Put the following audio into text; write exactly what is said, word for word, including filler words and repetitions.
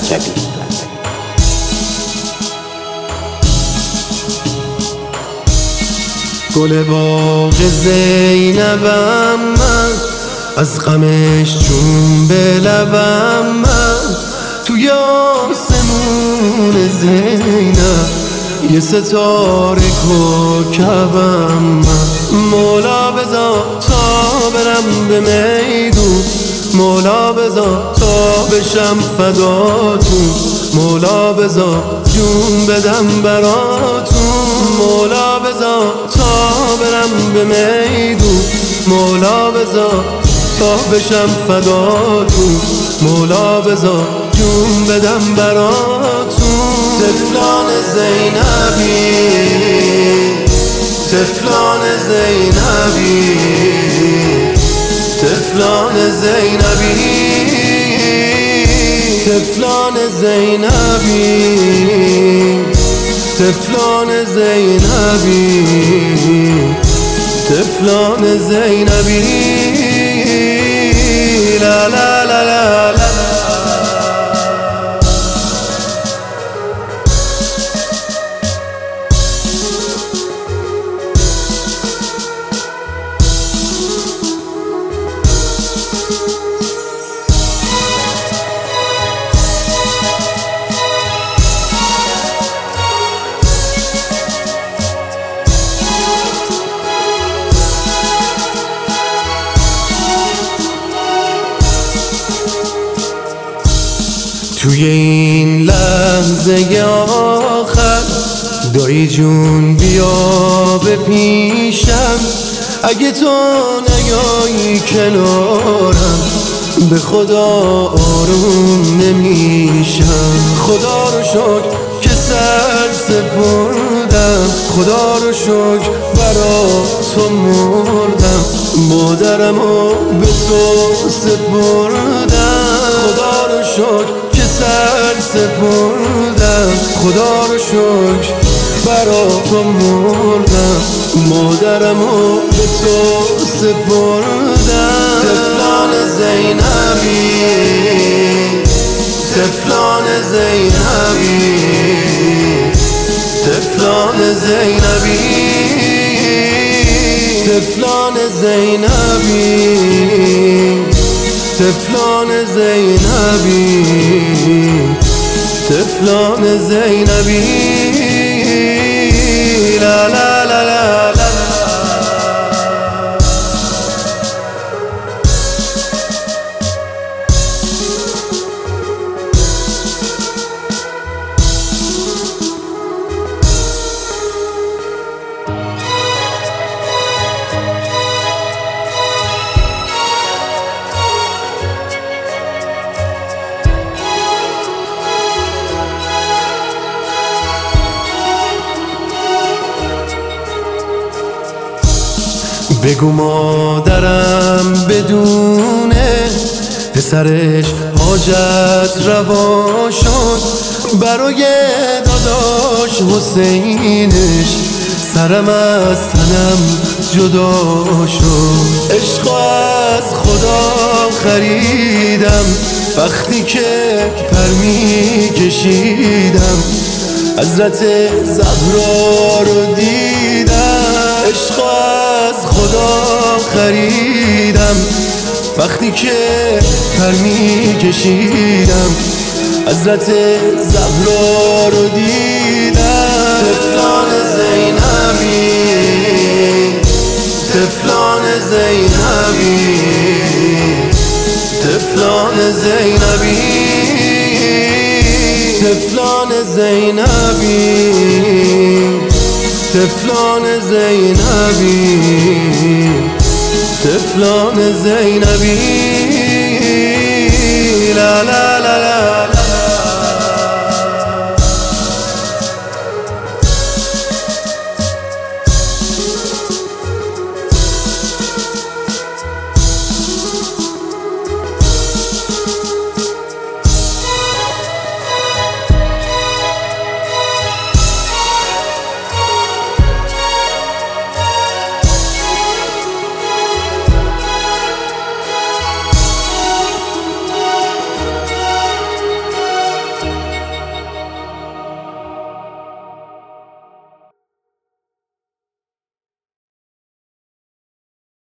رجبی. گل باغ زینبم من، از غمش چون به لبم من، توی آسمون زینب یه ستاره کوکبم من. مولا بذار تا برم به میدون، مولا بذار تا بشم فداتون، مولا بذار جون بدم براتون، مولا بذار تا برم به میدون، مولا بذار تا بشم فداتون، مولا بذار جون بدم براتون. طفلان زینبی، طفلان زینبی، طفلان زینبی، طفلان زینبی، طفلان زینبی، طفلان زینبی. لا لا لا لا لا. توی این لحظه آخر دایی جون بیا به پیشم، اگه تو نیایی کنارم به خدا آروم نمیشم. خدا رو شکر که سر سپردم، خدا رو شکر برا تو مردم، مادرمو به تو سپردم. خدا رو شکر که سر سپردم، خدا رو شکر برا تو مردم، مادرمو به تو سپردم. طفلان زینبی، طفلان زینبی، طفلان زینبی، طفلان زینبی، طفلان زینبی، طفلان زینبی. لا لا لا لا لا. بگو مادرم بدونه پسرش حاجت روا شد، برای داداش حسینش سرم از تنم جدا شد. عشق از خدا خریدم وقتی که پر می کشیدم، حضرت زهرا رو دیدم. عشق از خدا خریدم وقتی که پر می کشیدم، حضرت زهرا رو دیدم. طفلان زینبی، طفلان زینبی، طفلان زینبی، طفلان زینبی، طفلان زینبی، طفلان زینبی. لا لا لا لا.